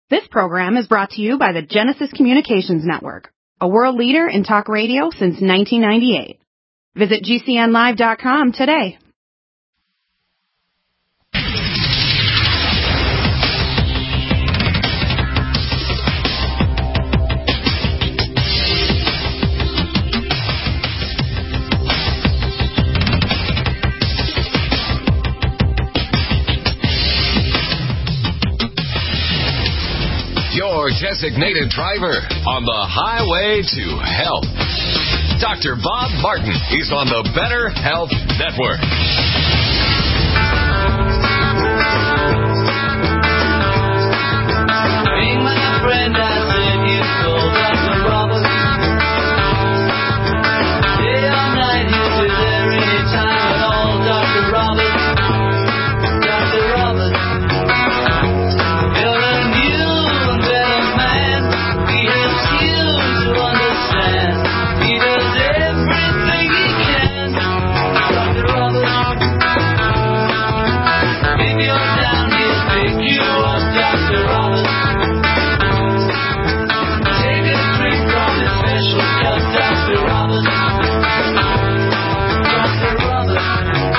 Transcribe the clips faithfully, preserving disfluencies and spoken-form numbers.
This program is brought to you by the Genesis Communications Network, a world leader in talk radio since nineteen ninety-eight. Visit G C N live dot com today. Your designated driver on the highway to health. Doctor Bob Martin is on the Better Health Network. Ring my friend, I said you called Doctor Roberts. Day or night, he'll be there anytime at all. Doctor Roberts, Doctor Roberts. You're a new and better man. He helps you to understand. He does everything he can. Doctor Roberts. If you're down, he'll pick you up. Doctor Roberts. Take a drink from his special cup. Doctor Roberts. Doctor Roberts.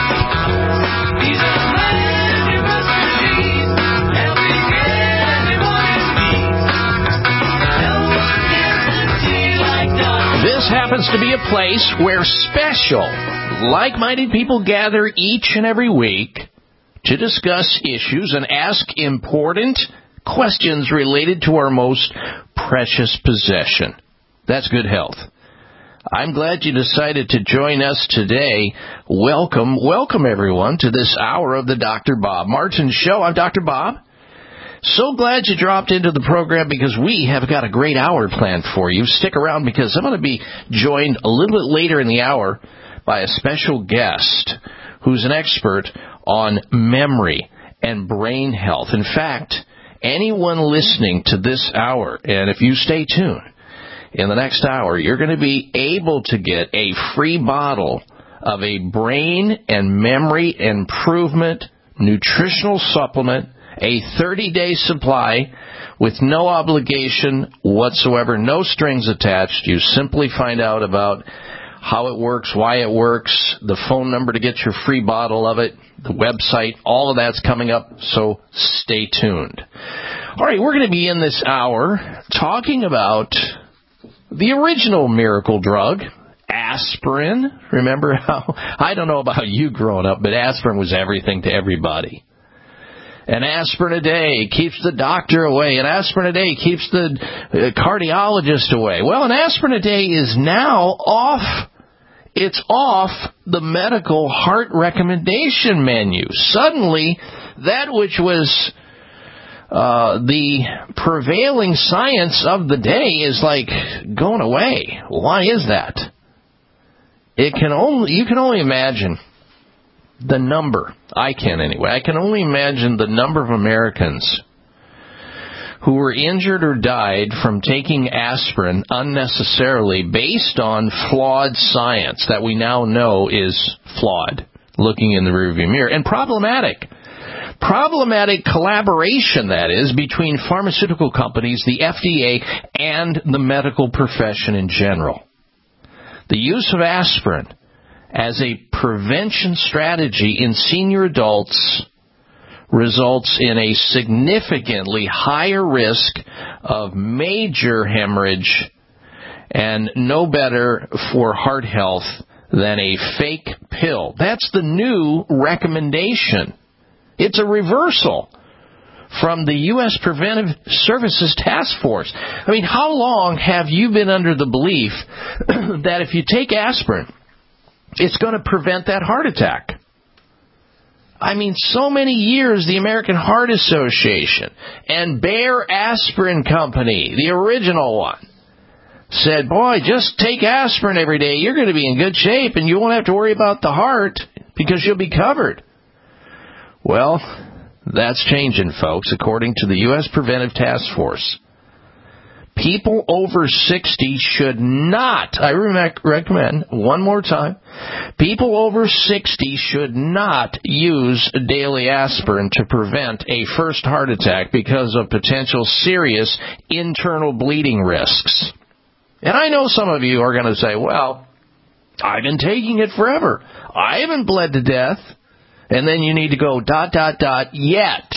He's a man you must believe. Helping anybody's needs. No one guarantee like Doctor This happens to be a place where special, like-minded people gather each and every week to discuss issues and ask important questions related to our most precious possession. That's good health. I'm glad you decided to join us today. Welcome, welcome everyone to this hour of the Doctor Bob Martin Show. I'm Doctor Bob. So glad you dropped into the program because we have got a great hour planned for you. Stick around because I'm going to be joined a little bit later in the hour by a special guest who's an expert on memory and brain health. In fact, anyone listening to this hour, and if you stay tuned, in the next hour, you're going to be able to get a free bottle of a brain and memory improvement nutritional supplement, a thirty-day supply with no obligation whatsoever, no strings attached. You simply find out about how it works, why it works, the phone number to get your free bottle of it, the website, all of that's coming up, so stay tuned. All right, we're going to be in this hour talking about the original miracle drug, aspirin. Remember how, I don't know about you growing up, but aspirin was everything to everybody. An aspirin a day keeps the doctor away. An aspirin a day keeps the uh, cardiologist away. Well, an aspirin a day is now off. It's off the medical heart recommendation menu. Suddenly, that which was uh, the prevailing science of the day is like going away. Why is that? It can only you can only imagine the number. I can anyway. I can only imagine the number of Americans who were injured or died from taking aspirin unnecessarily based on flawed science that we now know is flawed, looking in the rearview mirror, and problematic. Problematic collaboration, that is, between pharmaceutical companies, the F D A, and the medical profession in general. The use of aspirin as a prevention strategy in senior adults results in a significantly higher risk of major hemorrhage and no better for heart health than a fake pill. That's the new recommendation. It's a reversal from the U S Preventive Services Task Force. I mean, how long have you been under the belief that if you take aspirin, it's going to prevent that heart attack? I mean, so many years the American Heart Association and Bayer Aspirin Company, the original one, said, boy, just take aspirin every day. You're going to be in good shape and you won't have to worry about the heart because you'll be covered. Well, that's changing, folks, according to the U S Preventive Task Force. People over sixty should not, I re- recommend, one more time, people over sixty should not use daily aspirin to prevent a first heart attack because of potential serious internal bleeding risks. And I know some of you are going to say, well, I've been taking it forever. I haven't bled to death. And then you need to go dot, dot, dot, yet.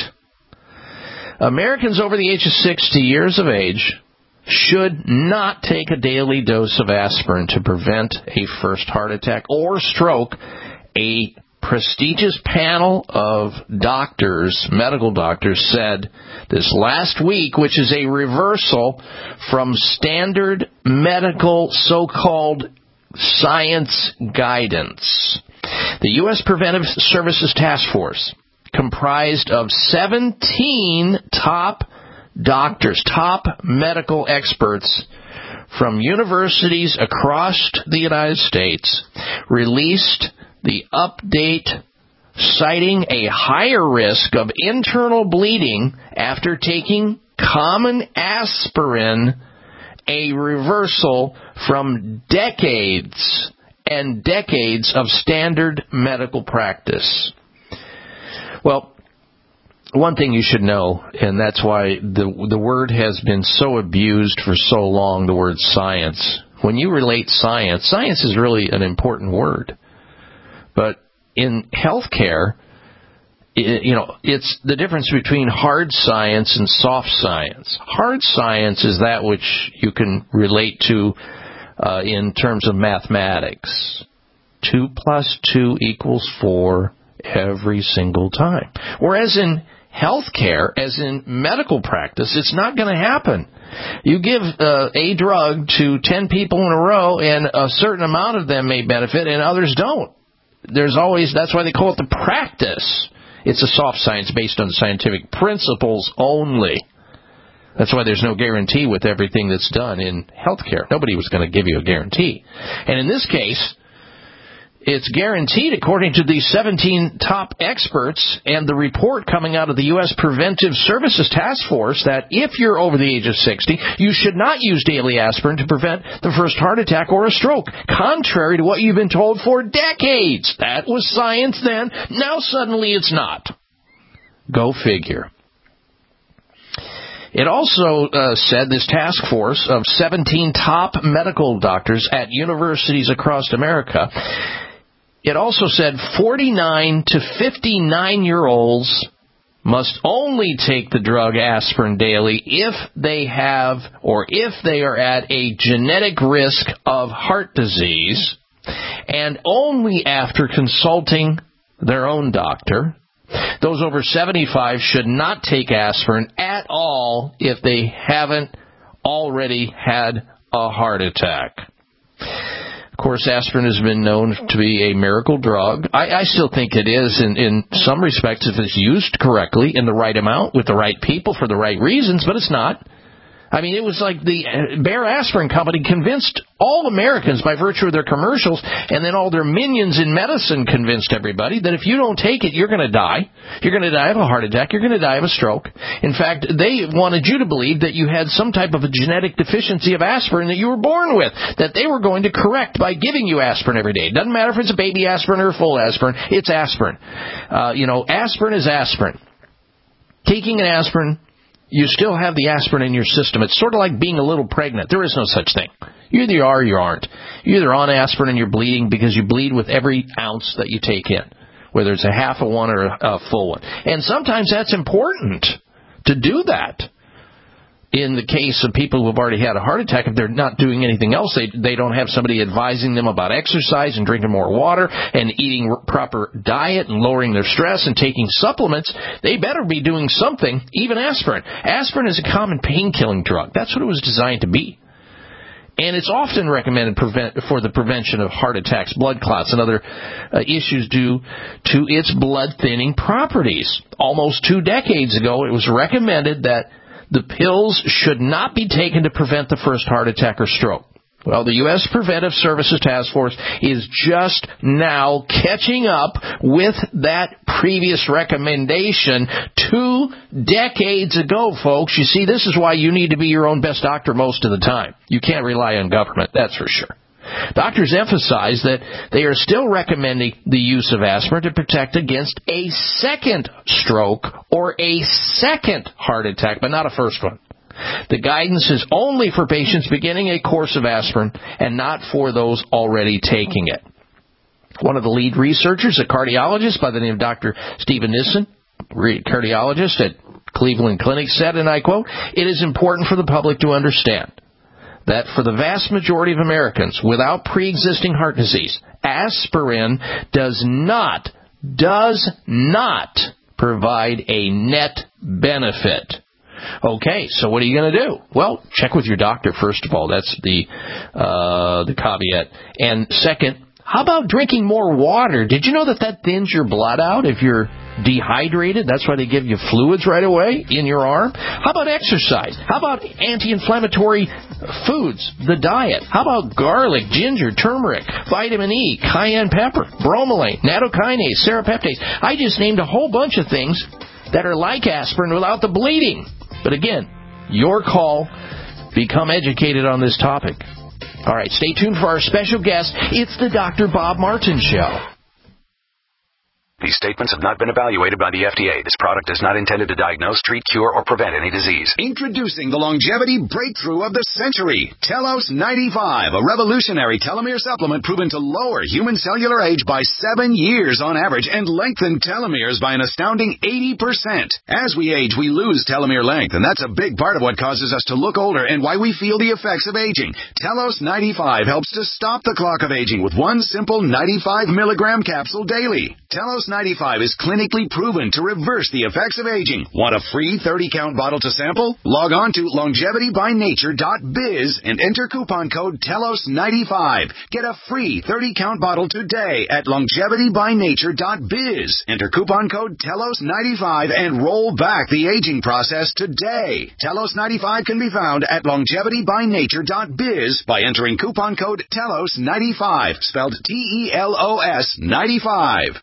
Americans over the age of sixty years of age should not take a daily dose of aspirin to prevent a first heart attack or stroke. A prestigious panel of doctors, medical doctors, said this last week, which is a reversal from standard medical so-called science guidance. The U S Preventive Services Task Force, comprised of seventeen top doctors, top medical experts from universities across the United States, released the update citing a higher risk of internal bleeding after taking common aspirin, a reversal from decades and decades of standard medical practice. Well, one thing you should know, and that's why the the word has been so abused for so long, the word science. When you relate science, science is really an important word. But in healthcare, it, you know, it's the difference between hard science and soft science. Hard science is that which you can relate to uh, in terms of mathematics. Two plus two equals four every single time. Whereas in healthcare, as in medical practice, it's not going to happen. You give uh, a drug to ten people in a row, and a certain amount of them may benefit, and others don't. There's always, that's why they call it the practice. It's a soft science based on scientific principles only. That's why there's no guarantee with everything that's done in healthcare. Nobody was going to give you a guarantee. And in this case, it's guaranteed, according to these seventeen top experts and the report coming out of the U S Preventive Services Task Force, that if you're over the age of sixty, you should not use daily aspirin to prevent the first heart attack or a stroke, contrary to what you've been told for decades. That was science then. Now suddenly it's not. Go figure. It also uh, said this task force of seventeen top medical doctors at universities across America, it also said forty-nine to fifty-nine-year-olds must only take the drug aspirin daily if they have or if they are at a genetic risk of heart disease, and only after consulting their own doctor. Those over seventy-five should not take aspirin at all if they haven't already had a heart attack. Of course, aspirin has been known to be a miracle drug. I, I still think it is in, in some respects if it's used correctly, in the right amount, with the right people, for the right reasons, but it's not. I mean, it was like the Bayer Aspirin Company convinced all Americans by virtue of their commercials, and then all their minions in medicine convinced everybody that if you don't take it, you're going to die. You're going to die of a heart attack. You're going to die of a stroke. In fact, they wanted you to believe that you had some type of a genetic deficiency of aspirin that you were born with, that they were going to correct by giving you aspirin every day. It doesn't matter if it's a baby aspirin or a full aspirin. It's aspirin. Uh, you know, aspirin is aspirin. Taking an aspirin, you still have the aspirin in your system. It's sort of like being a little pregnant. There is no such thing. You either are or you aren't. You're either on aspirin and you're bleeding because you bleed with every ounce that you take in, whether it's a half a one or a full one. And sometimes that's important to do that. In the case of people who have already had a heart attack, if they're not doing anything else, they they don't have somebody advising them about exercise and drinking more water and eating proper diet and lowering their stress and taking supplements, they better be doing something, even aspirin. Aspirin is a common pain-killing drug. That's what it was designed to be. And it's often recommended prevent, for the prevention of heart attacks, blood clots, and other uh, issues due to its blood-thinning properties. Almost two decades ago, it was recommended that the pills should not be taken to prevent the first heart attack or stroke. Well, the U S Preventive Services Task Force is just now catching up with that previous recommendation two two decades ago, folks. You see, this is why you need to be your own best doctor most of the time. You can't rely on government, that's for sure. Doctors emphasize that they are still recommending the use of aspirin to protect against a second stroke or a second heart attack, but not a first one. The guidance is only for patients beginning a course of aspirin and not for those already taking it. One of the lead researchers, a cardiologist by the name of Doctor Stephen Nissen, cardiologist at Cleveland Clinic, said, and I quote, "It is important for the public to understand that for the vast majority of Americans without pre-existing heart disease, aspirin does not, does not provide a net benefit." Okay, so what are you going to do? Well, check with your doctor, first of all. That's the uh, the caveat. And second, how about drinking more water? Did you know that that thins your blood out if you're dehydrated? That's why they give you fluids right away in your arm. How about exercise? How about anti-inflammatory foods, the diet? How about garlic, ginger, turmeric, vitamin E, cayenne pepper, bromelain, nattokinase, serrapeptase? I just named a whole bunch of things that are like aspirin without the bleeding. But again, your call. Become educated on this topic. All right, stay tuned for our special guest. It's the Doctor Bob Martin Show. These statements have not been evaluated by the F D A. This product is not intended to diagnose, treat, cure, or prevent any disease. Introducing the longevity breakthrough of the century, Telos ninety-five, a revolutionary telomere supplement proven to lower human cellular age by seven years on average and lengthen telomeres by an astounding eighty percent. As we age, we lose telomere length, and that's a big part of what causes us to look older and why we feel the effects of aging. Telos ninety-five helps to stop the clock of aging with one simple ninety-five milligram capsule daily. Telos ninety-five is clinically proven to reverse the effects of aging. Want a free thirty count bottle to sample? Log on to longevity by nature dot biz and enter coupon code Telos ninety-five. Get a free thirty count bottle today at longevity by nature dot biz. Enter coupon code Telos ninety-five and roll back the aging process today. Telos ninety-five can be found at longevity by nature dot biz by entering coupon code Telos ninety-five, spelled T E L O S ninety-five.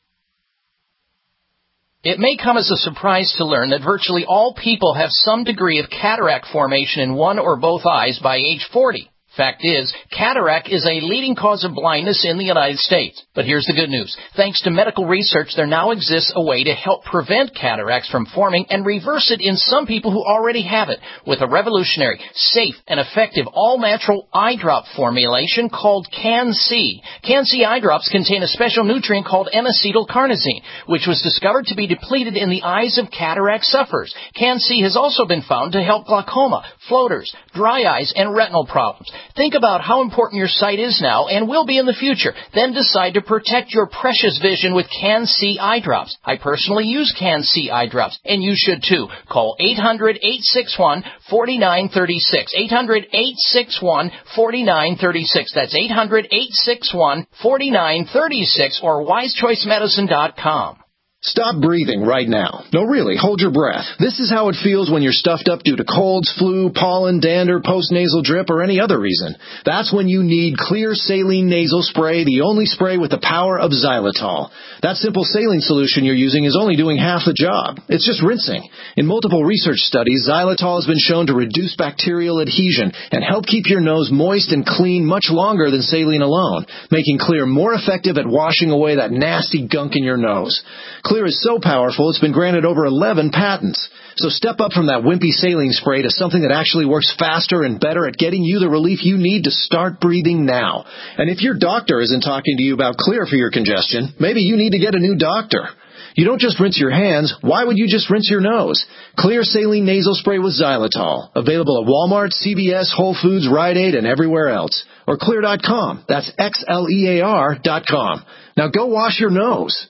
It may come as a surprise to learn that virtually all people have some degree of cataract formation in one or both eyes by age forty. Fact is, cataract is a leading cause of blindness in the United States. But here's the good news. Thanks to medical research, there now exists a way to help prevent cataracts from forming and reverse it in some people who already have it with a revolutionary, safe, and effective all-natural eye drop formulation called Can-C. Can-C eye drops contain a special nutrient called N-acetylcarnosine, which was discovered to be depleted in the eyes of cataract sufferers. Can-C has also been found to help glaucoma, floaters, dry eyes, and retinal problems. Think about how important your sight is now and will be in the future. Then decide to protect your precious vision with Can-C eye drops. I personally use Can-C eye drops, and you should too. Call eight hundred, eight six one, four nine three six. eight hundred, eight six one, four nine three six. That's eight hundred, eight six one, four nine three six or wise choice medicine dot com. Stop breathing right now. No, really, hold your breath. This is how it feels when you're stuffed up due to colds, flu, pollen, dander, postnasal drip, or any other reason. That's when you need Clear Saline Nasal Spray, the only spray with the power of xylitol. That simple saline solution you're using is only doing half the job. It's just rinsing. In multiple research studies, xylitol has been shown to reduce bacterial adhesion and help keep your nose moist and clean much longer than saline alone, making Clear more effective at washing away that nasty gunk in your nose. Clear is so powerful, it's been granted over eleven patents. So step up from that wimpy saline spray to something that actually works faster and better at getting you the relief you need to start breathing now. And if your doctor isn't talking to you about Clear for your congestion, maybe you need to get a new doctor. You don't just rinse your hands. Why would you just rinse your nose? Clear Saline Nasal Spray with xylitol. Available at Walmart, C V S, Whole Foods, Rite Aid, and everywhere else. Or clear dot com. That's X L E A R dot com. Now go wash your nose.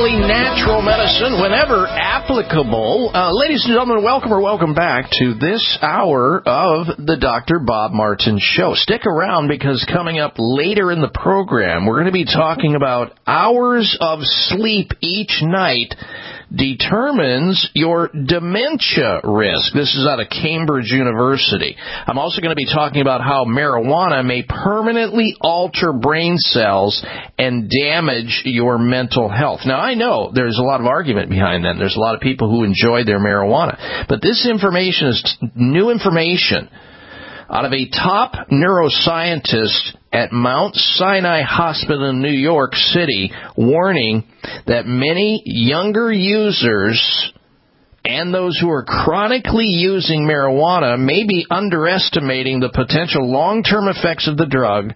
family natural medicine whenever applicable. Uh, ladies and gentlemen, welcome or welcome back to this hour of the Doctor Bob Martin Show. Stick around because coming up later in the program, we're going to be talking about hours of sleep each night determines your dementia risk. This is out of Cambridge University. I'm also going to be talking about how marijuana may permanently alter brain cells and damage your mental health. Now, I know there's a lot of argument behind that. There's a lot of people who enjoy their marijuana. But this information is new information out of a top neuroscientist at Mount Sinai Hospital in New York City, warning that many younger users and those who are chronically using marijuana may be underestimating the potential long-term effects of the drug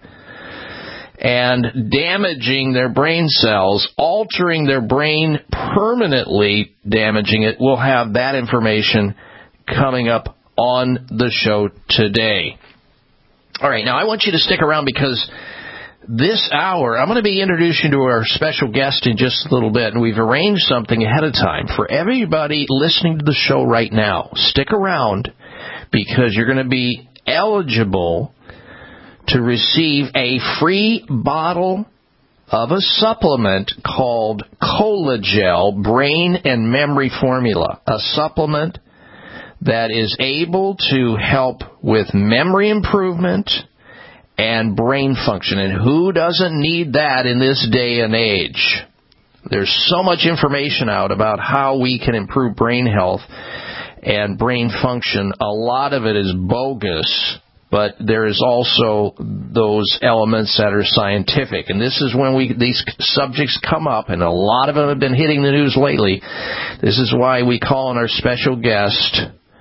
and damaging their brain cells, altering their brain permanently, damaging it. We'll have that information coming up on the show today. All right, now I want you to stick around because this hour, I'm going to be introducing you to our special guest in just a little bit, and we've arranged something ahead of time for everybody listening to the show right now. Stick around because you're going to be eligible to receive a free bottle of a supplement called Colagel Brain and Memory Formula, a supplement that is able to help with memory improvement and brain function. And who doesn't need that in this day and age? There's so much information out about how we can improve brain health and brain function. A lot of it is bogus, but there is also those elements that are scientific. And this is when we these subjects come up, and a lot of them have been hitting the news lately. This is why we call on our special guest,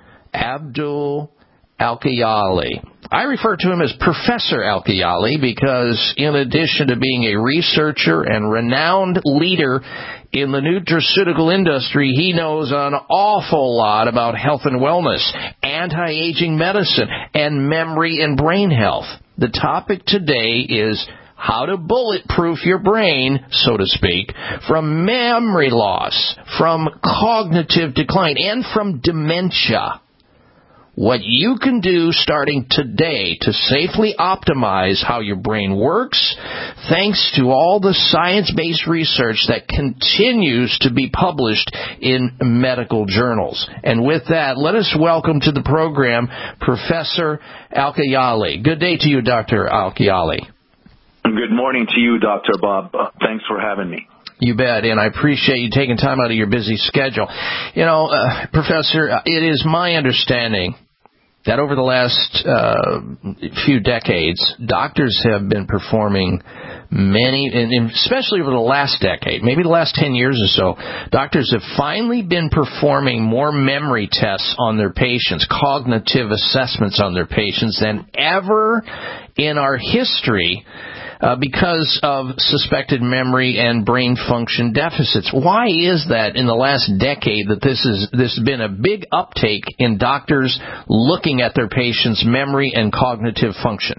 Abdul Al-Kayali. I refer to him as Professor Al-Kayali because in addition to being a researcher and renowned leader in the nutraceutical industry, he knows an awful lot about health and wellness, anti-aging medicine, and memory and brain health. The topic today is how to bulletproof your brain, so to speak, from memory loss, from cognitive decline, and from dementia. What you can do starting today to safely optimize how your brain works, thanks to all the science-based research that continues to be published in medical journals. And with that, let us welcome to the program Professor Al-Kayali. Good day to you, Doctor Al-Kayali. Good morning to you, Doctor Bob. Uh, thanks for having me. You bet, and I appreciate you taking time out of your busy schedule. You know, uh, Professor, it is my understanding that over the last uh, few decades, doctors have been performing many, and especially over the last decade, maybe the last ten years or so, doctors have finally been performing more memory tests on their patients, cognitive assessments on their patients than ever in our history. Uh, because of suspected memory and brain function deficits. Why is that in the last decade that this is this has been a big uptake in doctors looking at their patients' memory and cognitive function?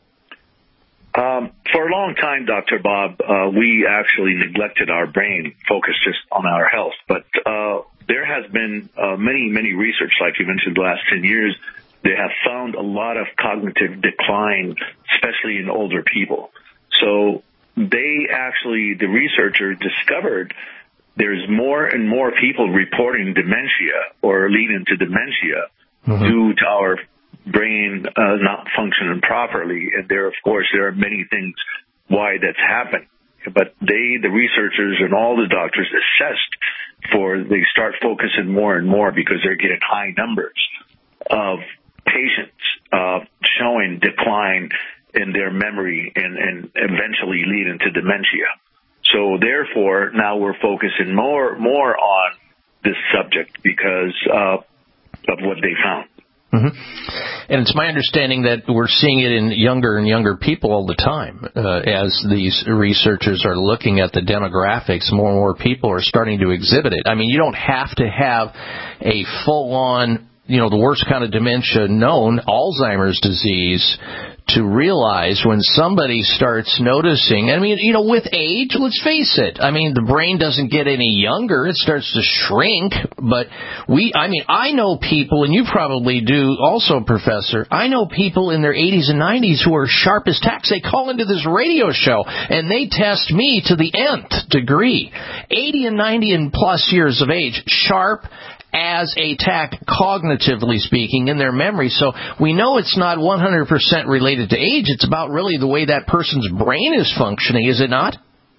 Um, for a long time, Doctor Bob, uh, we actually neglected our brain, focused just on our health. But uh, there has been uh, many, many research, like you mentioned, the last ten years. They have found a lot of cognitive decline, especially in older people. So they actually, the researcher discovered there's more and more people reporting dementia or leading to dementia mm-hmm. due to our brain uh, not functioning properly. And there, of course, there are many things why that's happened. But they, the researchers and all the doctors assessed for, they start focusing more and more because they're getting high numbers of patients uh, showing decline in their memory and, and eventually leading to dementia. So therefore, now we're focusing more more on this subject because uh, of what they found. Mm-hmm. And it's my understanding that we're seeing it in younger and younger people all the time. Uh, as these researchers are looking at the demographics, more and more people are starting to exhibit it. I mean, you don't have to have a full-on, you know, the worst kind of dementia known, Alzheimer's disease, to realize when somebody starts noticing, I mean, you know, with age, let's face it, I mean, the brain doesn't get any younger, it starts to shrink, but we, I mean, I know people, and you probably do also, Professor, I know people in their eighties and nineties who are sharp as tacks. They call into this radio show, and they test me to the nth degree. eighty and ninety and plus years of age, sharp as a tack, cognitively speaking, in their memory. So we know it's not one hundred percent related to age. It's about really the way that person's brain is functioning, is it not?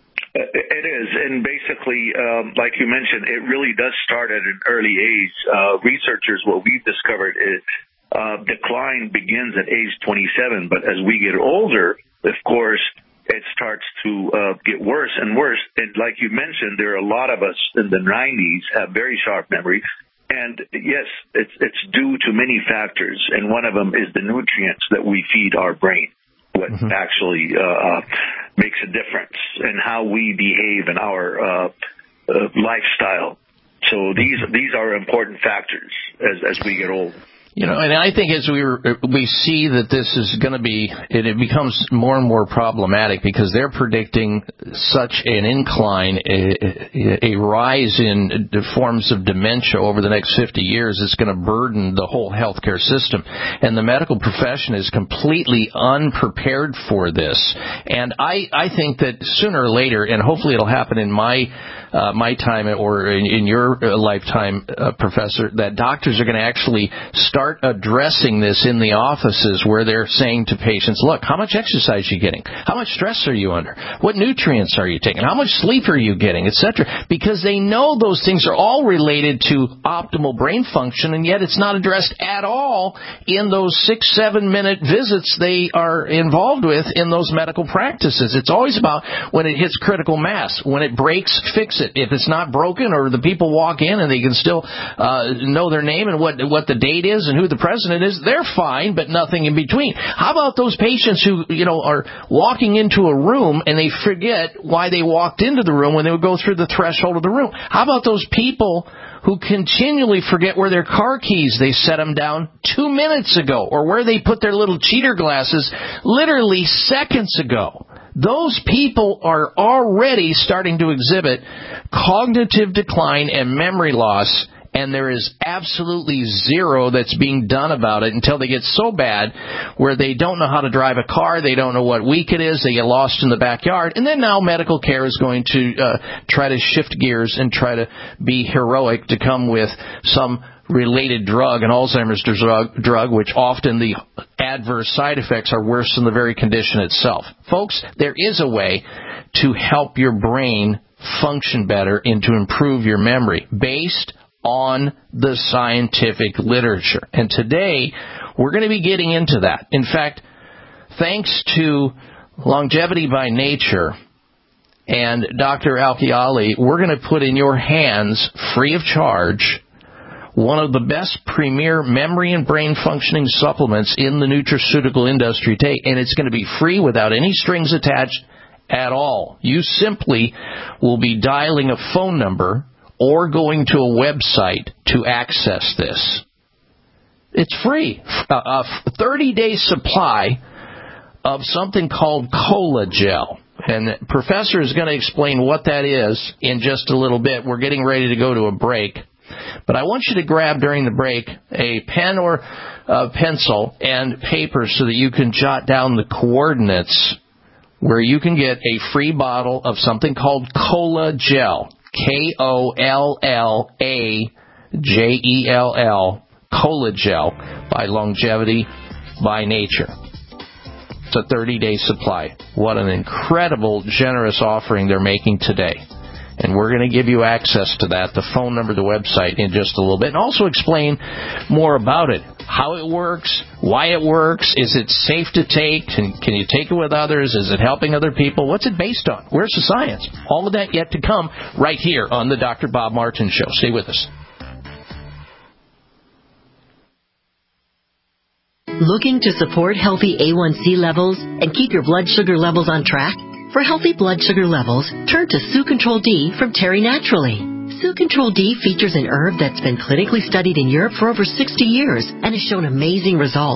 It is, and basically, um, like you mentioned, it really does start at an early age. Uh, researchers, what we've discovered is uh, decline begins at age twenty-seven, but as we get older, of course, it starts to uh, get worse and worse. And like you mentioned, there are a lot of us in the nineties have very sharp memory. And yes, it's it's due to many factors, and one of them is the nutrients that we feed our brain, what mm-hmm. actually uh, makes a difference in how we behave in our uh, uh, lifestyle. So these these are important factors as as we get older. You know, and I think as we we see that this is going to be, it, it becomes more and more problematic because they're predicting such an incline, a, a rise in forms of dementia over the next fifty years. It's going to burden the whole healthcare system, and the medical profession is completely unprepared for this. And I I think that sooner or later, and hopefully it'll happen in my uh, my time or in, in your lifetime, uh, Professor, that doctors are going to actually start addressing this in the offices where they're saying to patients, look, how much exercise are you getting? How much stress are you under? What nutrients are you taking? How much sleep are you getting, et cetera? Because they know those things are all related to optimal brain function, and yet it's not addressed at all in those six, seven minute visits they are involved with in those medical practices. It's always about when it hits critical mass. When it breaks, fix it. If it's not broken or the people walk in and they can still uh, know their name and what what the date is and who the president is, they're fine, but nothing in between. How about those patients who, you know, are walking into a room and they forget why they walked into the room when they would go through the threshold of the room? How about those people who continually forget where their car keys, they set them down two minutes ago, or where they put their little cheater glasses literally seconds ago? Those people are already starting to exhibit cognitive decline and memory loss, and there is absolutely zero that's being done about it until they get so bad where they don't know how to drive a car, they don't know what week it is, they get lost in the backyard, and then now medical care is going to uh, try to shift gears and try to be heroic to come with some related drug, an Alzheimer's drug, drug, which often the adverse side effects are worse than the very condition itself. Folks, there is a way to help your brain function better and to improve your memory based on the scientific literature. And today, we're going to be getting into that. In fact, thanks to Longevity by Nature and Doctor Al-Khaili, we're going to put in your hands, free of charge, one of the best premier memory and brain functioning supplements in the nutraceutical industry today, and it's going to be free without any strings attached at all. You simply will be dialing a phone number or going to a website to access this. It's free. A thirty-day supply of something called Cola-Gel. And the professor is going to explain what that is in just a little bit. We're getting ready to go to a break. But I want you to grab during the break a pen or a pencil and paper so that you can jot down the coordinates where you can get a free bottle of something called Cola-Gel. K O L L A J E L L, Cola-Gel by Longevity by Nature. It's a thirty-day supply. What an incredible, generous offering they're making today. And we're going to give you access to that, the phone number, the website, in just a little bit, and also explain more about it, how it works, why it works, is it safe to take, can, can you take it with others, is it helping other people, what's it based on, where's the science? All of that yet to come right here on the Doctor Bob Martin Show. Stay with us. Looking to support healthy A one C levels and keep your blood sugar levels on track? For healthy blood sugar levels, turn to Sue Control D from Terry Naturally. Sue Control D features an herb that's been clinically studied in Europe for over sixty years and has shown amazing results.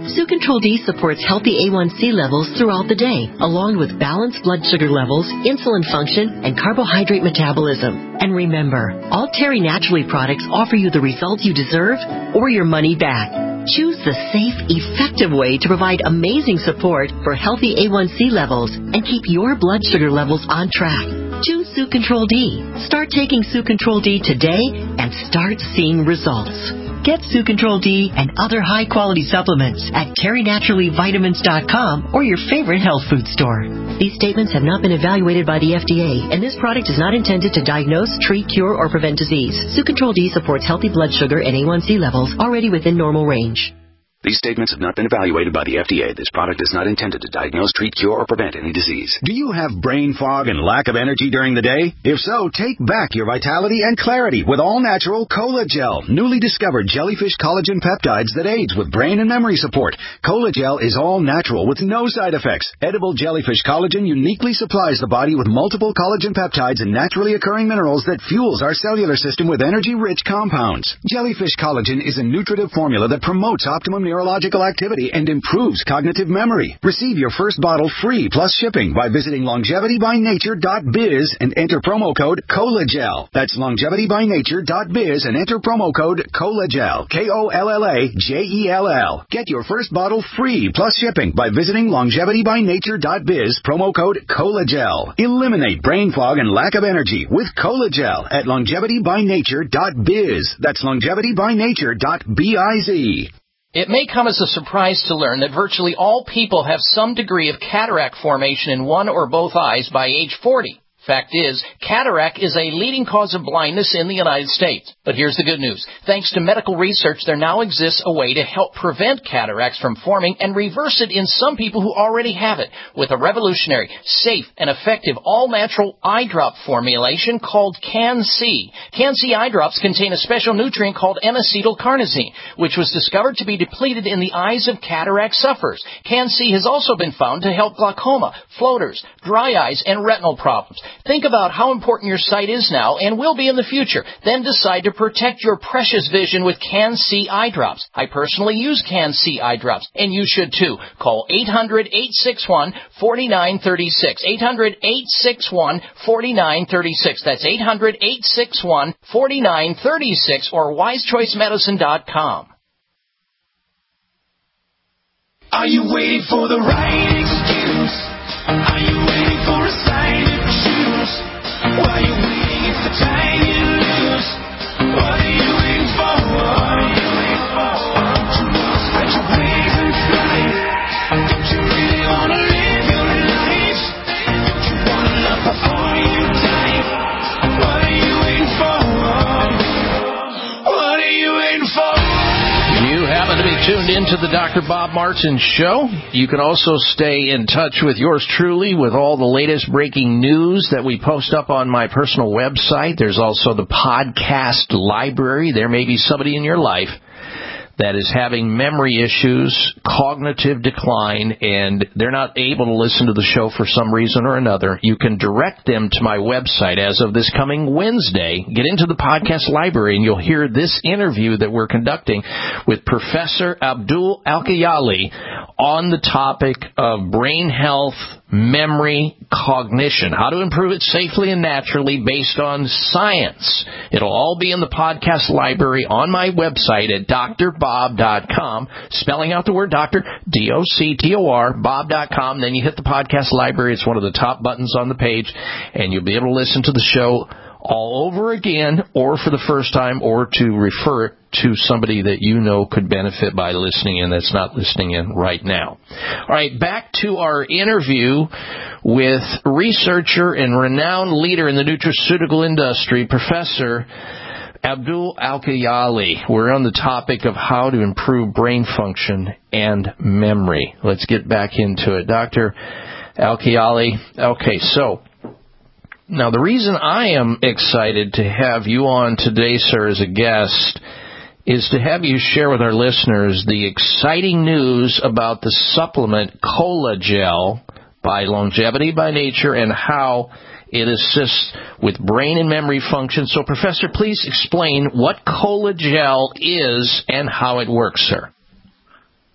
Su Control D supports healthy A one C levels throughout the day, along with balanced blood sugar levels, insulin function, and carbohydrate metabolism. And remember, all Terry Naturally products offer you the results you deserve or your money back. Choose the safe, effective way to provide amazing support for healthy A one C levels and keep your blood sugar levels on track. Choose Su Control D. Start taking Su Control D today and start seeing results. Get Su Control D and other high-quality supplements at terry naturally vitamins dot com or your favorite health food store. These statements have not been evaluated by the F D A, and this product is not intended to diagnose, treat, cure, or prevent disease. Su Control D supports healthy blood sugar and A one C levels already within normal range. These statements have not been evaluated by the F D A. This product is not intended to diagnose, treat, cure, or prevent any disease. Do you have brain fog and lack of energy during the day? If so, take back your vitality and clarity with all-natural Cola-Gel, newly discovered jellyfish collagen peptides that aids with brain and memory support. Cola-Gel is all-natural with no side effects. Edible jellyfish collagen uniquely supplies the body with multiple collagen peptides and naturally occurring minerals that fuels our cellular system with energy-rich compounds. Jellyfish collagen is a nutritive formula that promotes optimum neurological activity and improves cognitive memory. Receive your first bottle free plus shipping by visiting longevity by nature dot biz and enter promo code COLAGEL. That's longevity by nature dot biz and enter promo code COLAGEL. K O L L A J E L L. Get your first bottle free plus shipping by visiting longevity by nature dot biz, promo code COLAGEL. Eliminate brain fog and lack of energy with Cola-Gel at longevity by nature dot biz. That's longevity by nature dot biz. It may come as a surprise to learn that virtually all people have some degree of cataract formation in one or both eyes by age forty. Fact is, cataract is a leading cause of blindness in the United States. But here's the good news. Thanks to medical research, there now exists a way to help prevent cataracts from forming and reverse it in some people who already have it with a revolutionary, safe, and effective all-natural eye drop formulation called Can-C. Can-C eye drops contain a special nutrient called N-acetylcarnosine, which was discovered to be depleted in the eyes of cataract sufferers. Can-C has also been found to help glaucoma, floaters, dry eyes, and retinal problems. Think about how important your sight is now and will be in the future. Then decide to protect your precious vision with Can-C eye drops. I personally use Can-C eye drops, and you should too. Call eight hundred, eight six one, four nine three six. eight hundred, eight six one, four nine three six. That's eight hundred, eight six one, four nine three six or wise choice medicine dot com. Are you waiting for the right excuse? Are you waiting for a sign to choose? While you're waiting, it's the time you lose. What are you waiting for? What are you waiting for? Don't you want to spread your wings and fly? Don't you really want to live your life? Don't you want to love before you die? What are you waiting for? What are you waiting for? You happen to be tuned into the Doctor Bob Martin Show. You can also stay in touch with yours truly with all the latest breaking news that we post up on my personal website. There's also the podcast library. There may be somebody in your life that is having memory issues, cognitive decline, and they're not able to listen to the show for some reason or another. You can direct them to my website as of this coming Wednesday. Get into the podcast library, and you'll hear this interview that we're conducting with Professor Abdul Al-Kayali on the topic of brain health, memory, cognition, how to improve it safely and naturally based on science. It'll all be in the podcast library on my website at D R bob dot com, spelling out the word doctor, D O C T O R, bob dot com. Then you hit the podcast library. It's one of the top buttons on the page, and you'll be able to listen to the show all over again, or for the first time, or to refer it to somebody that you know could benefit by listening in that's not listening in right now. All right, back to our interview with researcher and renowned leader in the nutraceutical industry, Professor Abdul Al-Kayali. We're on the topic of how to improve brain function and memory. Let's get back into it. Doctor Al-Kayali, okay, so now the reason I am excited to have you on today, sir, as a guest is to have you share with our listeners the exciting news about the supplement Cola-Gel by Longevity by Nature and how it assists with brain and memory function. So, Professor, please explain what Cola-Gel is and how it works, sir.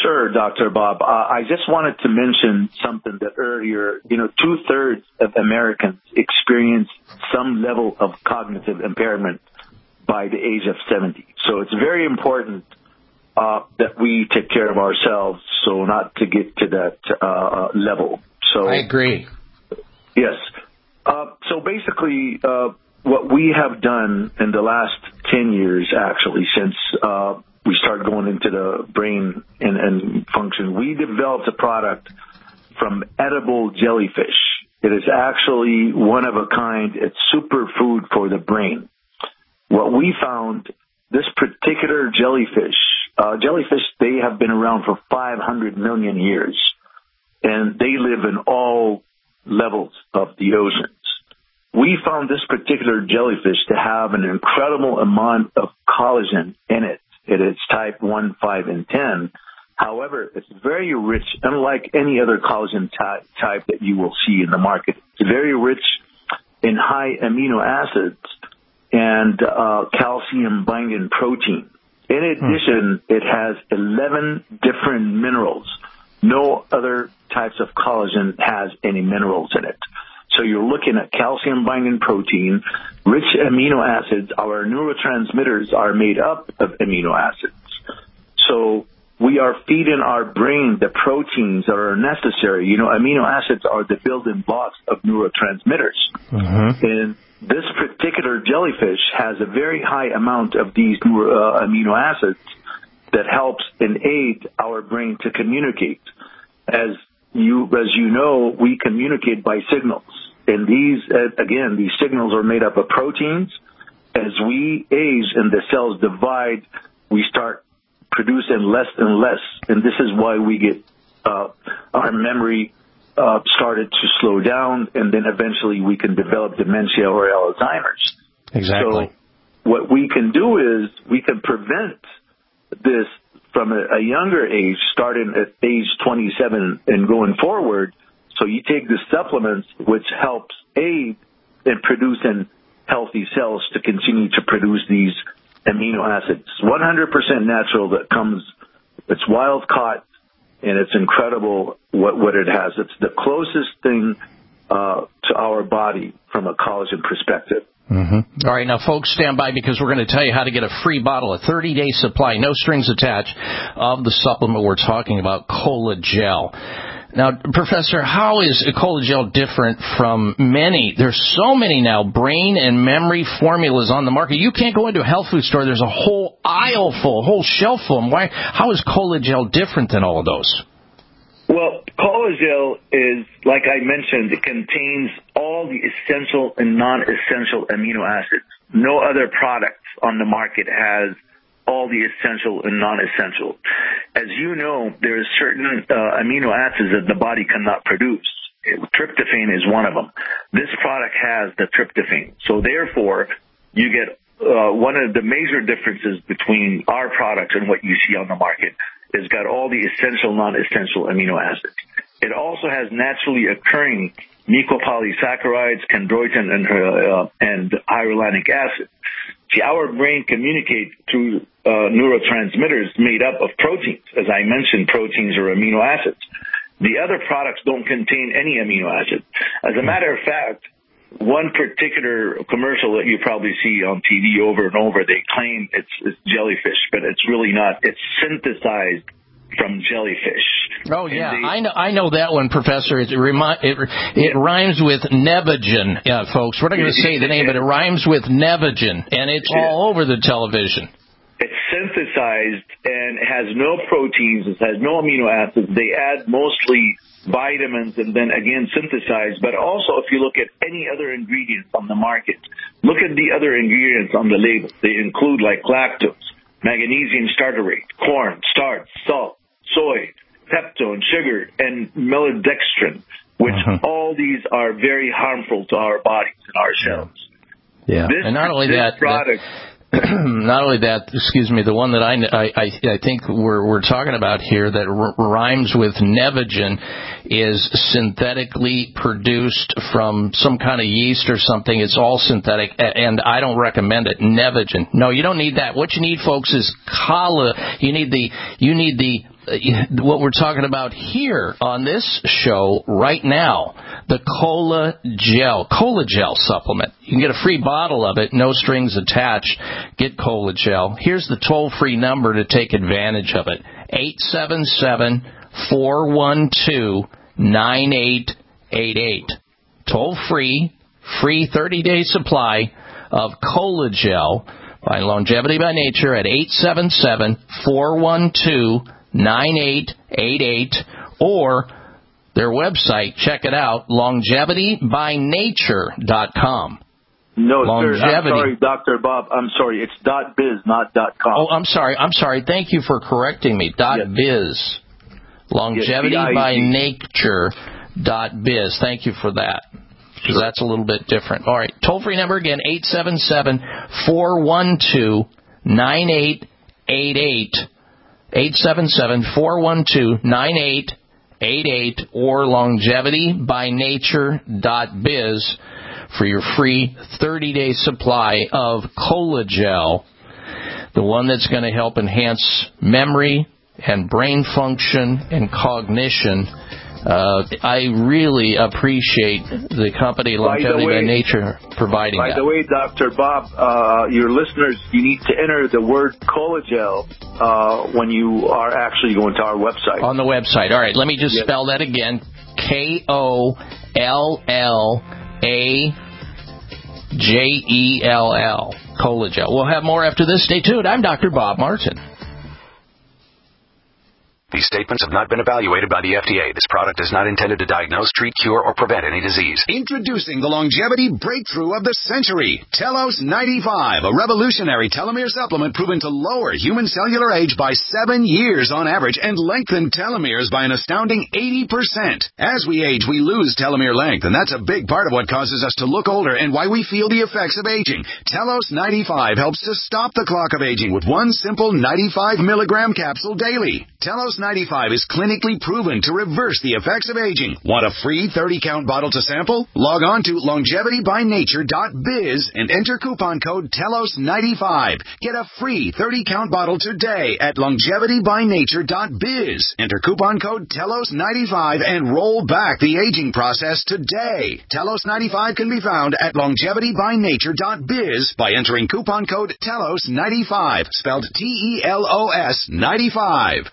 Sure, Doctor Bob. Uh, I just wanted to mention something that earlier, you know, two-thirds of Americans experience some level of cognitive impairment by the age of seventy. So it's very important uh, that we take care of ourselves so not to get to that uh, level. So I agree. Yes. Uh, so basically, uh, what we have done in the last ten years, actually, since uh, we started going into the brain and, and function, we developed a product from edible jellyfish. It is actually one of a kind. It's superfood for the brain. What we found, this particular jellyfish, uh, jellyfish, they have been around for five hundred million years, and they live in all levels of the oceans. We found this particular jellyfish to have an incredible amount of collagen in it. It is type one, five, and ten. However, it's very rich, unlike any other collagen ty- type that you will see in the market. It's very rich in high amino acids and uh, calcium-binding protein. In addition, hmm. it has eleven different minerals. No other types of collagen has any minerals in it. So you're looking at calcium-binding protein, rich amino acids. Our neurotransmitters are made up of amino acids. So we are feeding our brain the proteins that are necessary. You know, amino acids are the building blocks of neurotransmitters. Mm-hmm. And this particular jellyfish has a very high amount of these uh, amino acids that helps and aid our brain to communicate. As you, as you know, we communicate by signals. And these, uh, again, these signals are made up of proteins. As we age and the cells divide, we start producing less and less. And this is why we get uh, our memory uh, started to slow down, and then eventually we can develop dementia or Alzheimer's. Exactly. So what we can do is we can prevent this from a, a younger age, starting at age twenty-seven and going forward. So you take the supplements, which helps aid in producing healthy cells to continue to produce these amino acids. one hundred percent natural that comes, it's wild caught, and it's incredible what, what it has. It's the closest thing uh, to our body from a collagen perspective. Mm-hmm. All right, now, folks, stand by because we're going to tell you how to get a free bottle, a thirty-day supply, no strings attached, of the supplement we're talking about, Cola-Gel. Now, Professor, how is Cola-Gel different from many? There's so many now brain and memory formulas on the market. You can't go into a health food store. There's a whole aisle full, a whole shelf full. Why? How is Cola-Gel different than all of those? Well, Cola-Gel is, like I mentioned, it contains all the essential and non-essential amino acids. No other product on the market has all the essential and non-essential. As you know, there are certain uh, amino acids that the body cannot produce. Tryptophan is one of them. This product has the tryptophan. So therefore, you get uh, one of the major differences between our product and what you see on the market. It's got all the essential, non-essential amino acids. It also has naturally occurring mucopolysaccharides, chondroitin, and, uh, and hyaluronic acid. See, our brain communicates through uh, neurotransmitters made up of proteins. As I mentioned, proteins are amino acids. The other products don't contain any amino acids. As a matter of fact, one particular commercial that you probably see on T V over and over, they claim it's, it's jellyfish, but it's really not. It's synthesized from jellyfish. Oh yeah, they, I know. I know that one, Professor. It remi- it, it rhymes with Nevagen, yeah, folks. We're not going to say the name, but it rhymes with Nevagen, and it's yeah. all over the television. It's synthesized and it has no proteins. It has no amino acids. They add mostly vitamins and then again synthesized. But also, if you look at any other ingredients on the market, look at the other ingredients on the label. They include like lactose, magnesium tartarate, corn, starch, salt, soy, peptone, sugar, and maltodextrin, which uh-huh. all these are very harmful to our bodies and our cells. Yeah, this, and not only this that, product. that not only that, excuse me, the one that I, I, I think we're, we're talking about here that r- rhymes with Nevigen is synthetically produced from some kind of yeast or something. It's all synthetic, and I don't recommend it. Nevigen. No, you don't need that. What you need, folks, is colla. You need the, you need the, uh, what we're talking about here on this show right now. The Cola Gel, Cola Gel supplement. You can get a free bottle of it, no strings attached. Get Cola Gel. Here's the toll-free number to take advantage of it. eight seven seven, four one two, nine eight eight eight. Toll-free, free thirty-day supply of Cola Gel by Longevity by Nature at eight seven seven, four one two, nine eight eight eight, or their website, check it out, longevity by nature dot com. No, Longevity. sir, I'm sorry, Doctor Bob. I'm sorry. It's .biz, not .com. Oh, I'm sorry. I'm sorry. Thank you for correcting me. Dot Yes. .biz. Longevity Yes, by nature dot biz. Thank you for that. Because that's a little bit different. All right. Toll-free number again, eight seven seven, four one two, nine eight eight eight. eight seven seven, four one two, nine eight eight eight or longevity by nature dot biz for your free thirty-day supply of Cola Gel, the one that's going to help enhance memory and brain function and cognition. Uh, I really appreciate the company Longevity by, by Nature providing by that. By the way, Doctor Bob, uh, your listeners, you need to enter the word Colagel uh, when you are actually going to our website. On the website. All right, let me just yes. spell that again. K O L L A J E L L. Colagel. We'll have more after this. Stay tuned. I'm Doctor Bob Martin. These statements have not been evaluated by the F D A. This product is not intended to diagnose, treat, cure, or prevent any disease. Introducing the longevity breakthrough of the century, Telos ninety-five, a revolutionary telomere supplement proven to lower human cellular age by seven years on average and lengthen telomeres by an astounding eighty percent. As we age, we lose telomere length, and that's a big part of what causes us to look older and why we feel the effects of aging. Telos ninety-five helps to stop the clock of aging with one simple ninety-five milligram capsule daily. Telos ninety-five is clinically proven to reverse the effects of aging. Want a free thirty count bottle to sample? Log on to longevity by nature dot biz and enter coupon code Telos ninety-five. Get a free thirty count bottle today at longevity by nature dot biz. Enter coupon code Telos ninety-five and roll back the aging process today. Telos ninety-five can be found at longevity by nature dot biz by entering coupon code Telos ninety-five, spelled T E L O S ninety-five.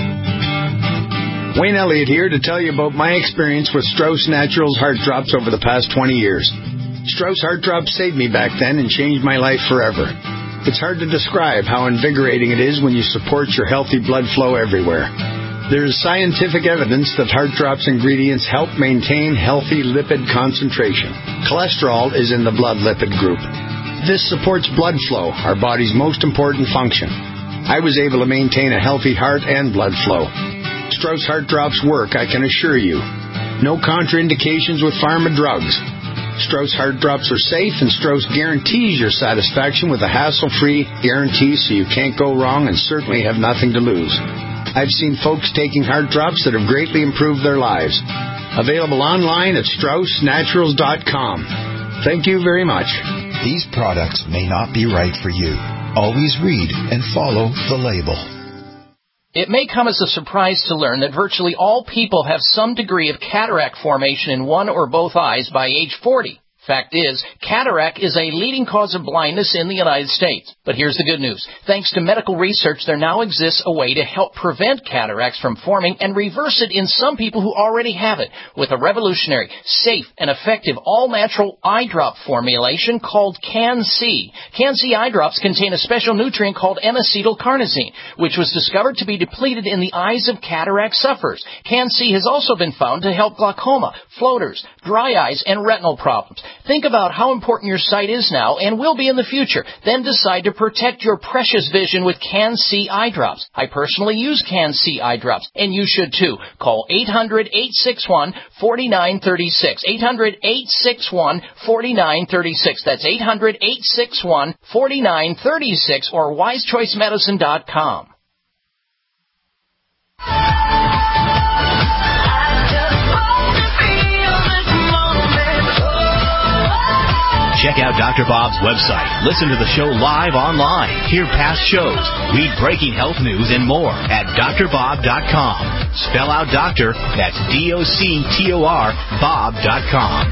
Wayne Elliott here to tell you about my experience with Strauss Naturals Heart Drops over the past twenty years. Strauss Heart Drops saved me back then and changed my life forever. It's hard to describe how invigorating it is when you support your healthy blood flow everywhere. There is scientific evidence that Heart Drops ingredients help maintain healthy lipid concentration. Cholesterol is in the blood lipid group. This supports blood flow, our body's most important function. I was able to maintain a healthy heart and blood flow. Strauss Heart Drops work, I can assure you. No contraindications with pharma drugs. Strauss Heart Drops are safe, and Strauss guarantees your satisfaction with a hassle-free guarantee so you can't go wrong and certainly have nothing to lose. I've seen folks taking Heart Drops that have greatly improved their lives. Available online at strauss naturals dot com. Thank you very much. These products may not be right for you. Always read and follow the label. It may come as a surprise to learn that virtually all people have some degree of cataract formation in one or both eyes by age forty. Fact is, cataract is a leading cause of blindness in the United States. But here's the good news. Thanks to medical research, there now exists a way to help prevent cataracts from forming and reverse it in some people who already have it with a revolutionary, safe, and effective all-natural eye drop formulation called Can-C. Can-C eye drops contain a special nutrient called N-acetylcarnosine, which was discovered to be depleted in the eyes of cataract sufferers. Can-C has also been found to help glaucoma, floaters, dry eyes, and retinal problems. Think about how important your sight is now and will be in the future. Then decide to protect your precious vision with Can-C eye drops. I personally use Can-C eye drops, and you should too. Call eight hundred, eight six one, four nine three six. eight hundred, eight six one, four nine three six. That's eight hundred, eight six one, four nine three six or wise choice medicine dot com. Check out Doctor Bob's website. Listen to the show live online. Hear past shows. Read breaking health news and more at D R bob dot com. Spell out doctor, that's D O C T O R, Bob dot com.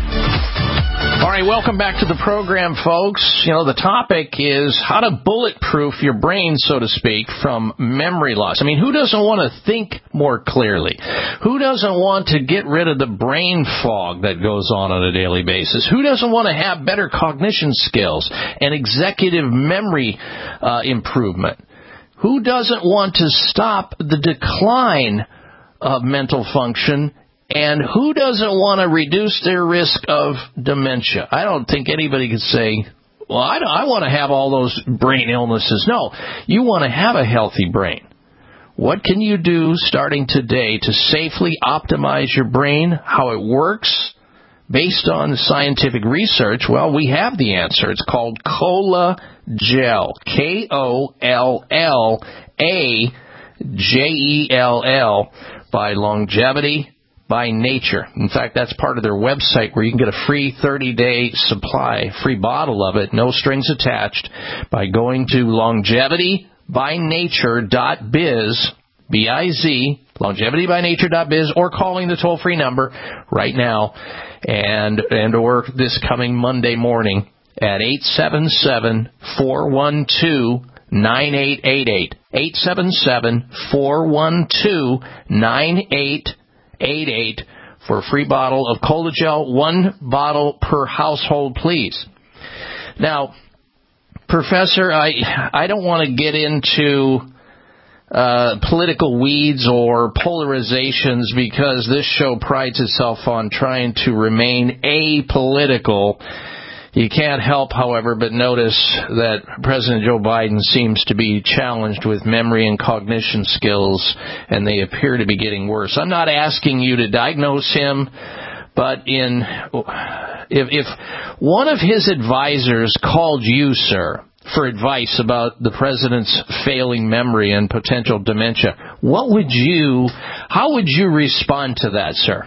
All right, welcome back to the program, folks. You know, the topic is how to bulletproof your brain, so to speak, from memory loss. I mean, who doesn't want to think more clearly? Who doesn't want to get rid of the brain fog that goes on on a daily basis? Who doesn't want to have better cognition skills and executive memory uh, improvement? Who doesn't want to stop the decline of mental function? And who doesn't want to reduce their risk of dementia? I don't think anybody could say, well, I, don't, I want to have all those brain illnesses. No, you want to have a healthy brain. What can you do starting today to safely optimize your brain, how it works, based on scientific research? Well, we have the answer. It's called Cola Gel, K O L L A J E L L, by Longevity by Nature. In fact, that's part of their website where you can get a free thirty-day supply, free bottle of it, no strings attached, by going to longevity by nature dot biz, B I Z, longevity by nature dot biz, or calling the toll-free number right now, and and or this coming Monday morning at eight seven seven, four one two, nine eight eight eight, eight seven seven, four one two, nine eight eight eight for a free bottle of Cola Gel, one bottle per household, please. Now, Professor, I I don't want to get into uh, political weeds or polarizations, because this show prides itself on trying to remain apolitical. You can't help, however, but notice that President Joe Biden seems to be challenged with memory and cognition skills, and they appear to be getting worse. I'm not asking you to diagnose him, but in if, if one of his advisors called you, sir, for advice about the president's failing memory and potential dementia, what would you, how would you respond to that, sir?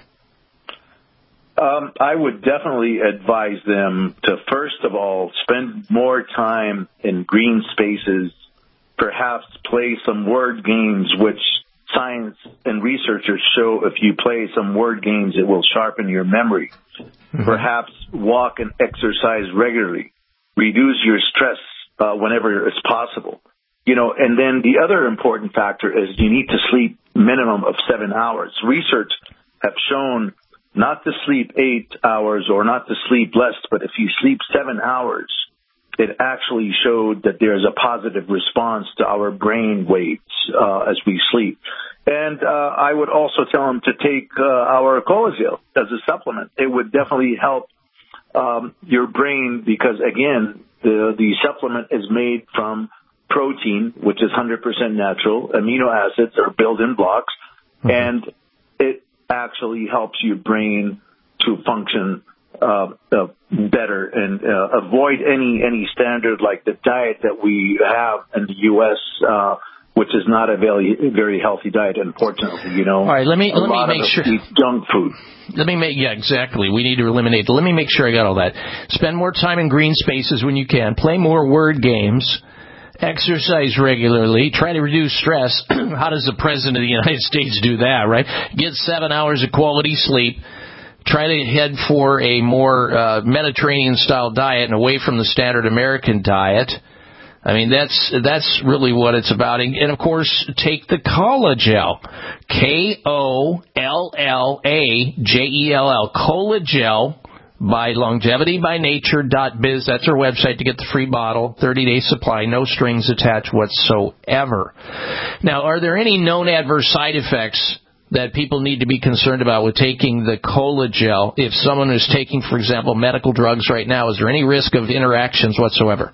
Um, I would definitely advise them to, first of all, spend more time in green spaces, perhaps play some word games, which science and researchers show if you play some word games, it will sharpen your memory. Mm-hmm. Perhaps walk and exercise regularly. Reduce your stress uh, whenever it's possible. You know, and then the other important factor is you need to sleep minimum of seven hours. Research have shown not to sleep eight hours or not to sleep less, but if you sleep seven hours, it actually showed that there's a positive response to our brain waves uh, as we sleep. And uh, I would also tell them to take uh, our Cola Gel as a supplement. It would definitely help um, your brain because, again, the, the supplement is made from protein, which is one hundred percent natural. Amino acids are built-in blocks, mm-hmm. and it actually helps your brain to function uh, uh, better and uh, avoid any any standard like the diet that we have in the U S, uh, which is not a very very healthy diet, unfortunately. You know, all right. Let me a let lot me make of sure. Eat junk food. Let me make yeah exactly. We need to eliminate. Let me make sure I got all that. Spend more time in green spaces when you can. Play more word games. Exercise regularly. Try to reduce stress. How does the President of the United States do that, right? Get seven hours of quality sleep. Try to head for a more uh, Mediterranean-style diet and away from the standard American diet. I mean, that's that's really what it's about. And, of course, take the Cola Gel. K O L L A J E L L. Cola Gel. By longevity by nature dot biz. That's our website to get the free bottle, thirty-day supply, no strings attached whatsoever. Now, are there any known adverse side effects that people need to be concerned about with taking the Cola-Gel? If someone is taking, for example, medical drugs right now, is there any risk of interactions whatsoever?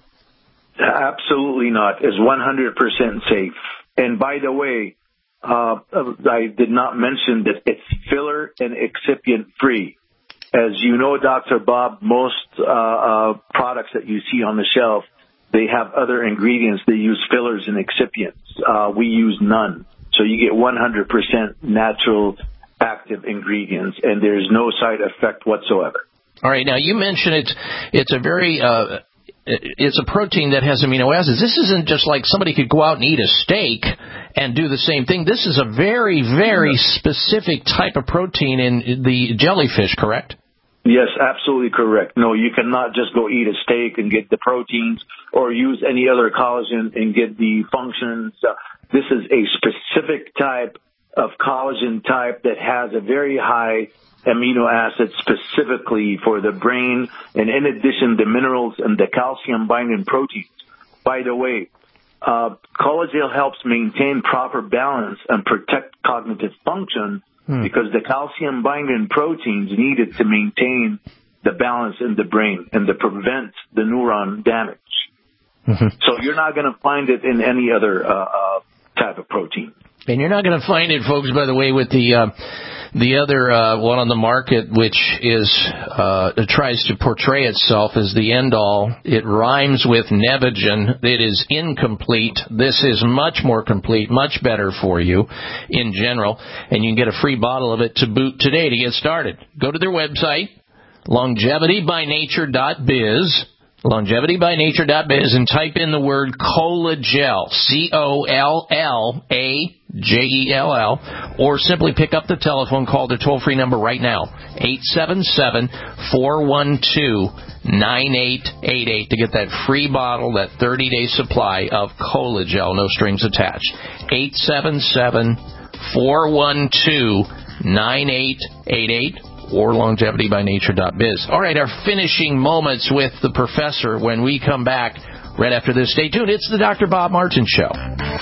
Absolutely not. It's one hundred percent safe. And by the way, uh, I did not mention that it's filler and excipient free. As you know, Doctor Bob, most uh, uh, products that you see on the shelf, they have other ingredients. They use fillers and excipients. Uh, we use none. So you get one hundred percent natural active ingredients, and there's no side effect whatsoever. All right. Now, you mentioned it's, it's a very... Uh, It's a protein that has amino acids. This isn't just like somebody could go out and eat a steak and do the same thing. This is a very, very specific type of protein in the jellyfish, correct? Yes, absolutely correct. No, you cannot just go eat a steak and get the proteins or use any other collagen and get the functions. Uh, this is a specific type of collagen type that has a very high amino acids specifically for the brain, and in addition, the minerals and the calcium-binding proteins. By the way, uh, Cola-Gel helps maintain proper balance and protect cognitive function hmm. because the calcium-binding proteins needed to maintain the balance in the brain and to prevent the neuron damage. Mm-hmm. So you're not going to find it in any other uh, uh, type of protein. And you're not going to find it, folks, by the way, with the... Uh The other uh, one on the market, which is uh, tries to portray itself as the end-all. It rhymes with Nevigen. It is incomplete. This is much more complete, much better for you in general. And you can get a free bottle of it to boot today to get started. Go to their website, longevity by nature dot biz. longevity by nature dot biz, and type in the word Cola-Gel, C O L L A J E L L, or simply pick up the telephone, call the toll-free number right now, eight seven seven, four one two, nine eight eight eight, to get that free bottle, that thirty-day supply of Cola-Gel, no strings attached. eight seven seven, four one two, nine eight eight eight. or longevity by nature dot biz. All right, our finishing moments with the professor when we come back right after this. Stay tuned. It's the Doctor Bob Martin Show.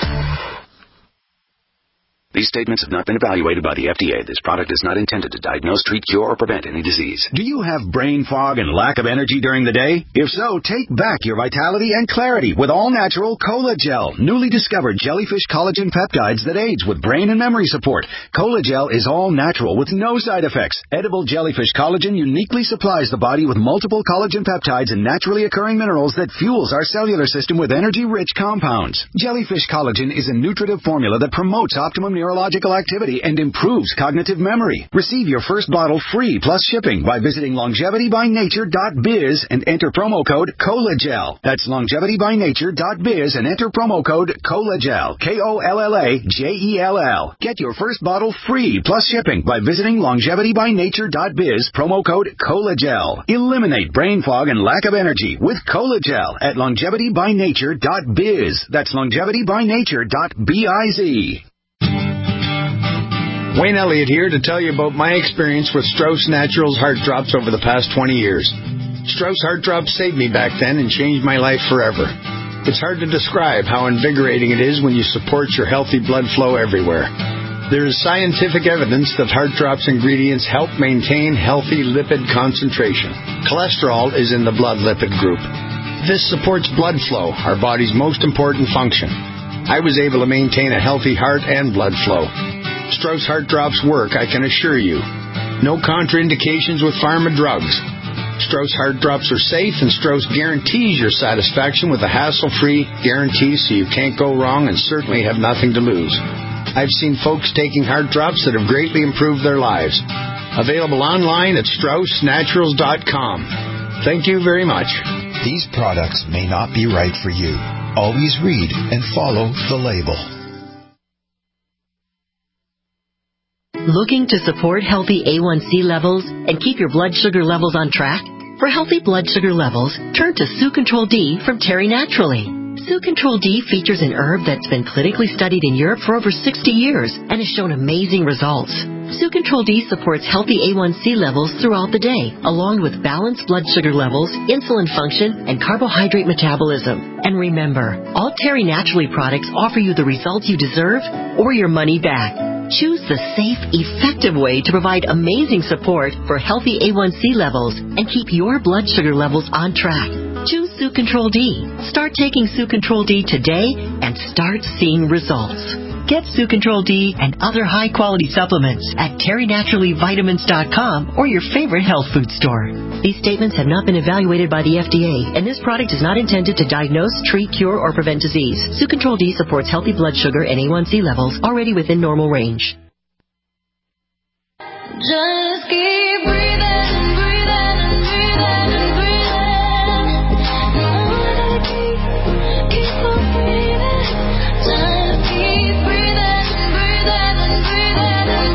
These statements have not been evaluated by the F D A. This product is not intended to diagnose, treat, cure, or prevent any disease. Do you have brain fog and lack of energy during the day? If so, take back your vitality and clarity with all-natural Cola-Gel, newly discovered jellyfish collagen peptides that aids with brain and memory support. Cola-Gel is all-natural with no side effects. Edible jellyfish collagen uniquely supplies the body with multiple collagen peptides and naturally occurring minerals that fuels our cellular system with energy-rich compounds. Jellyfish collagen is a nutritive formula that promotes optimum neurological activity and improves cognitive memory. Receive your first bottle free plus shipping by visiting longevity by nature dot biz and enter promo code Cola-Gel. That's longevity by nature dot biz and enter promo code Cola-Gel. K O L L A J E L L. Get your first bottle free plus shipping by visiting longevity by nature dot biz, promo code Cola-Gel. Eliminate brain fog and lack of energy with Cola-Gel at longevity by nature dot biz. That's longevity by nature dot biz. Wayne Elliott here to tell you about my experience with Strauss Naturals Heart Drops over the past twenty years. Strauss Heart Drops saved me back then and changed my life forever. It's hard to describe how invigorating it is when you support your healthy blood flow everywhere. There is scientific evidence that Heart Drops ingredients help maintain healthy lipid concentration. Cholesterol is in the blood lipid group. This supports blood flow, our body's most important function. I was able to maintain a healthy heart and blood flow. Strauss Heart Drops work, I can assure you. No contraindications with pharma drugs. Strauss Heart Drops are safe, and Strauss guarantees your satisfaction with a hassle-free guarantee so you can't go wrong and certainly have nothing to lose. I've seen folks taking Heart Drops that have greatly improved their lives. Available online at strauss naturals dot com. Thank you very much. These products may not be right for you. Always read and follow the label. Looking to support healthy A one C levels and keep your blood sugar levels on track? For healthy blood sugar levels, turn to Sue Control D from Terry Naturally. Sue Control D features an herb that's been clinically studied in Europe for over sixty years and has shown amazing results. Sue Control D supports healthy A one C levels throughout the day, along with balanced blood sugar levels, insulin function, and carbohydrate metabolism. And remember, all Terry Naturally products offer you the results you deserve or your money back. Choose the safe, effective way to provide amazing support for healthy A one C levels and keep your blood sugar levels on track. Choose Su Control D. Start taking Su Control D today and start seeing results. Get Su Control D and other high-quality supplements at terry naturally vitamins dot com or your favorite health food store. These statements have not been evaluated by the F D A, and this product is not intended to diagnose, treat, cure, or prevent disease. Su Control D supports healthy blood sugar and A one C levels already within normal range. Just keep breathing, breathing, and breathing, and breathing. Keep, keep on breathing. Just keep breathing, breathing, and breathing, and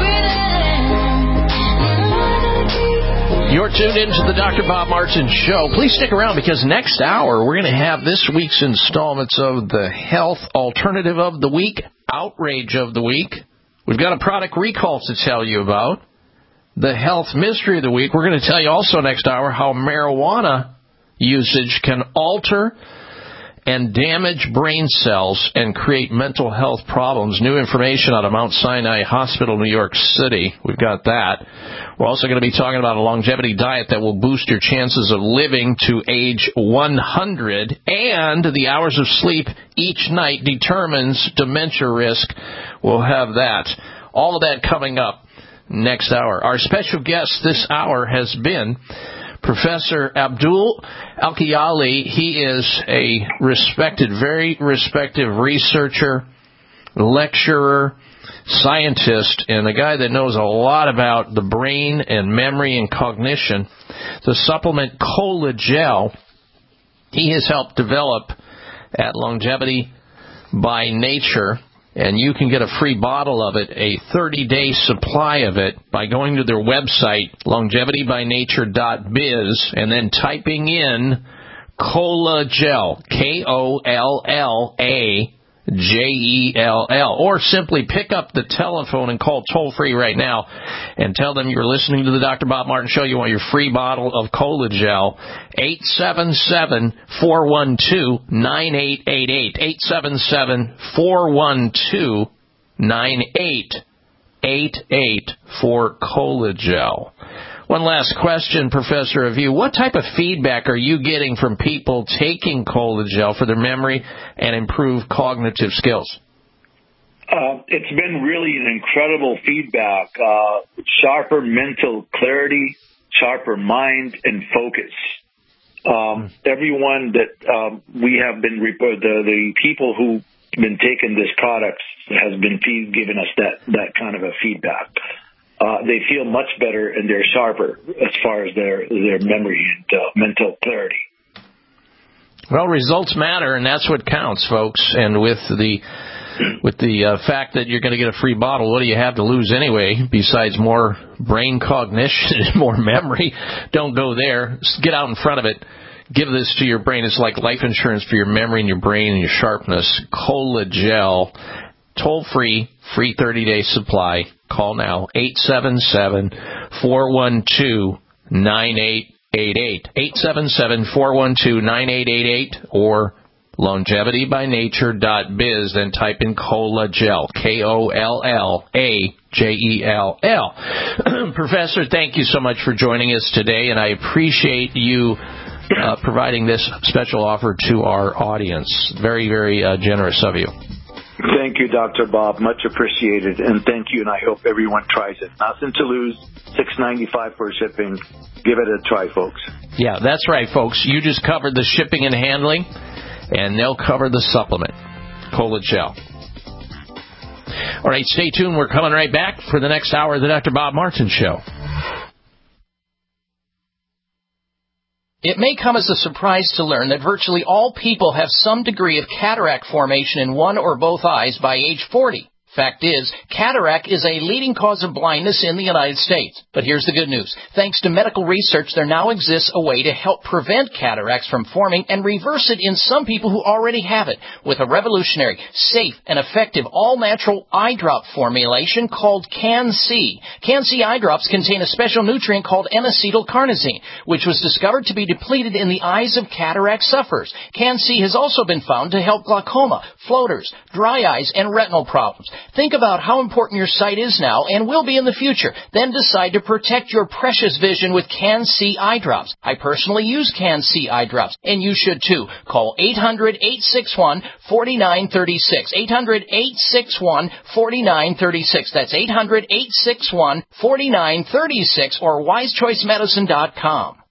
breathing. You're tuned into the Doctor Bob Martin Show. Please stick around because next hour we're going to have this week's installments of the Health Alternative of the Week, Outrage of the Week. We've got a product recall to tell you about. The Health Mystery of the Week. We're going to tell you also next hour how marijuana usage can alter and damage brain cells and create mental health problems. New information out of Mount Sinai Hospital, New York City. We've got that. We're also going to be talking about a longevity diet that will boost your chances of living to age one hundred. And the hours of sleep each night determines dementia risk. We'll have that. All of that coming up next hour. Our special guest this hour has been Professor Abdul Al-Kayali. He is a respected, very respected researcher, lecturer, scientist, and a guy that knows a lot about the brain and memory and cognition. The supplement Cola-Gel, he has helped develop at Longevity by Nature. And you can get a free bottle of it, a thirty-day supply of it, by going to their website, longevity by nature dot biz, and then typing in Cola-Gel, K O L L A J E L L. Or simply pick up the telephone and call toll-free right now and tell them you're listening to the Doctor Bob Martin Show. You want your free bottle of Cola-Gel, eight seven seven, four one two, nine eight eight eight, eight seven seven, four one two, nine eight eight eight for Cola-Gel. One last question, Professor, of you. What type of feedback are you getting from people taking Cola-Gel for their memory and improved cognitive skills? Uh, it's been really an incredible feedback. Uh, sharper mental clarity, sharper mind, and focus. Um, everyone that um, we have been, the, the people who've been taking this product has been feed, giving us that, that kind of a feedback. Uh, they feel much better and they're sharper as far as their their memory and uh, mental clarity. Well, results matter, and that's what counts, folks. And with the with the uh, fact that you're going to get a free bottle, what do you have to lose anyway besides more brain cognition and more memory? Don't go there. Just get out in front of it. Give this to your brain. It's like life insurance for your memory and your brain and your sharpness. Cola-Gel, toll-free, free thirty-day supply. Call now, eight seven seven, four one two, nine eight eight eight, eight seven seven, four one two, nine eight eight eight, or longevity by nature dot biz, then type in Cola-Gel, K O L L A J E L L. Professor, thank you so much for joining us today, and I appreciate you uh, providing this special offer to our audience. Very, very uh, generous of you. Thank you, Doctor Bob. Much appreciated. And thank you, and I hope everyone tries it. Nothing to lose. six ninety-five for shipping. Give it a try, folks. Yeah, that's right, folks. You just covered the shipping and handling, and they'll cover the supplement, Cola-Gel. All right, stay tuned. We're coming right back for the next hour of the Doctor Bob Martin Show. It may come as a surprise to learn that virtually all people have some degree of cataract formation in one or both eyes by age forty. Fact is, cataract is a leading cause of blindness in the United States. But here's the good news. Thanks to medical research, there now exists a way to help prevent cataracts from forming and reverse it in some people who already have it with a revolutionary, safe, and effective all-natural eye drop formulation called Can-C. Can-C eye drops contain a special nutrient called N-acetylcarnosine, which was discovered to be depleted in the eyes of cataract sufferers. Can-C has also been found to help glaucoma, floaters, dry eyes, and retinal problems. Think about how important your sight is now and will be in the future. Then decide to protect your precious vision with Can-C eye drops. I personally use Can-C eye drops, and you should too. Call eight hundred, eight six one, four nine three six. eight hundred, eight six one, four nine three six. That's eight hundred, eight six one, four nine three six or wise choice medicine dot com.